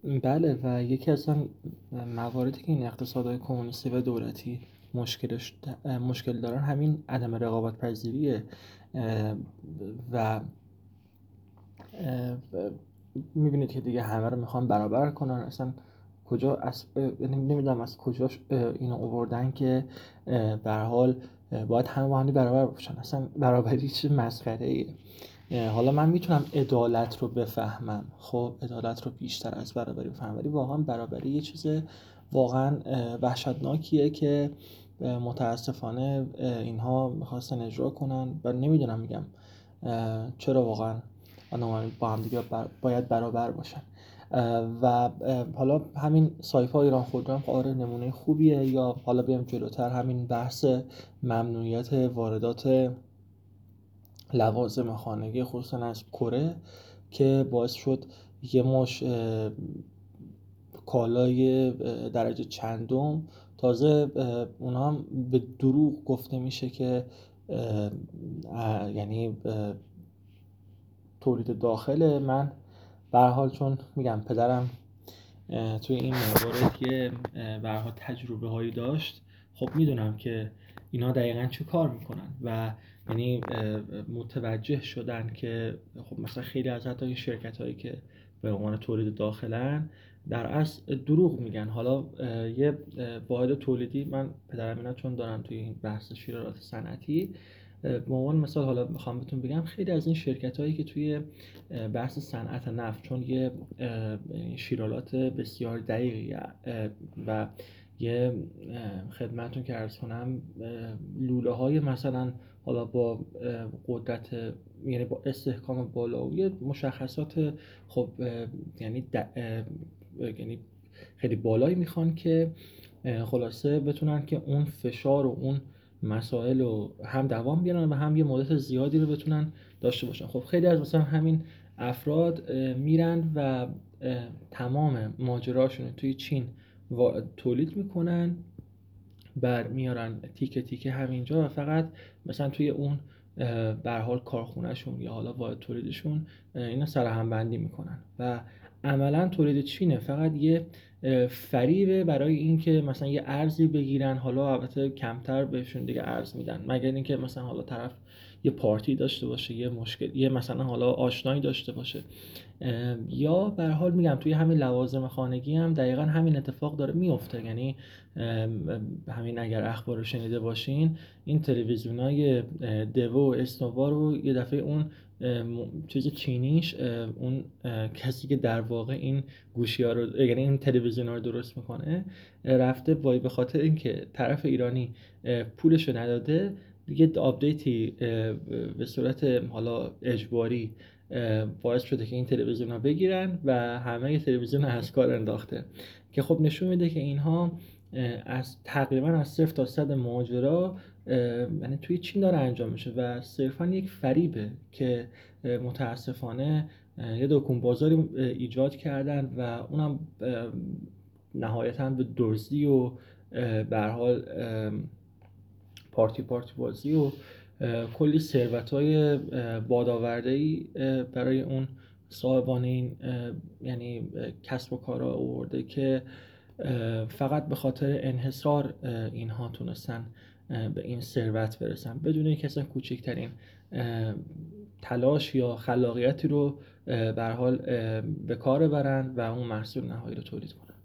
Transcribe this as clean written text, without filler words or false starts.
بله و یکی از مواردی که این اقتصادهای کمونیستی و دولتی مشکل دارن همین عدم رقابت پذیریه. و میبینید که دیگه همه رو میخوان برابر کنن. اصلا کجا یعنی نمیدونم از کجاش اینو آوردن که به هر حال باید همه با هم برابر باشن. اصلا برابری چه مسخره ایه. حالا من میتونم عدالت رو بفهمم، خب عدالت رو بیشتر از برابری بفهمم، ولی واقعا برابری یه چیز واقعا وحشتناکیه که متاسفانه اینها میخواستن اجرا کنن و نمیدونم میگم چرا واقعا آدم با هم دیگه باید برابر باشن. و حالا همین سایپا ایران خودرو هم آره نمونه خوبیه. یا حالا بیام جلوتر همین بحث ممنوعیت واردات لوازم خانگی خصوصا از کره که باعث شد یه مش کالای درجه چندم تازه اونا هم به دروغ گفته میشه که یعنی تولید داخل من به هر حال، چون میگم پدرم توی این موارد یه به هر حال تجربه هایی داشت، خب میدونم که اینا دقیقاً چه کار میکنن و یعنی متوجه شدن که خب مثلا خیلی از حتی این شرکت هایی که به عنوان تولید داخلن در اصل دروغ میگن. حالا یه واحد تولیدی، من پدرم اینا چون دارم توی این بحث شیرالات صنعتی، به عنوان مثال حالا میخوام بهتون بگم خیلی از این شرکت هایی که توی بحث صنعت نفت، چون یه شیرالات بسیار دقیقی و یه خدمتون که عرض کنم لوله های مثلا حالا با قدرت، یعنی با استحکام بالا و یه مشخصات خب یعنی یعنی خیلی بالایی میخوان که خلاصه بتونن که اون فشار و اون مسائل رو هم دوام بیارن و هم یه مدت زیادی رو بتونن داشته باشن. خب خیلی از مثلا همین افراد میرن و تمام ماجراشون توی چین تولید میکنن، میارن تیکه تیکه همینجا و فقط مثلا توی اون به هر حال کارخونهشون یا حالا واحد تولیدشون اینا سرهم بندی میکنن و عملا تولید چینه فقط یه فریبه برای اینکه مثلا یه ارزی بگیرن. حالا البته کمتر بهشون دیگه ارز میدن مگر اینکه مثلا حالا طرف یه پارتی داشته باشه، یه مشکل، یه مثلا حالا آشنایی داشته باشه. یا به هر حال میگم توی همین لوازم خانگی هم دقیقا همین اتفاق داره میفته. یعنی همین اگر اخبار رو شنیده باشین، این تلویزیونای دوو و اسنوا رو یه دفعه اون چیز چینیش، اون کسی که در واقع این گوشی ها رو، یعنی این تلویزیون ها رو درست میکنه، رفته وای به خاطر اینکه طرف ایرانی پولش رو نداده یه آپدیتی به صورت حالا اجباری باعث شده که این تلویزیون ها بگیرن و همه تلویزیون از کار انداخته. که خب نشون میده که اینها از تقریبا از 0 تا 100 ماجرا یعنی توی چین داره انجام میشه و صرفا یک فریبه که متاسفانه یه دکون بازاری ایجاد کردن و اونم نهایتا به دزدی و به هر حال پارتی بازی و کلی ثروت‌های بادآورده‌ای برای اون صاحبان این یعنی کسب و کارها آورده که فقط به خاطر انحصار اینها تونستن به این ثروت برسن بدون اینکه اصلا کوچکترین تلاش یا خلاقیتی رو به هر حال به کار ببرن و اون محصول نهایی رو تولید کنن.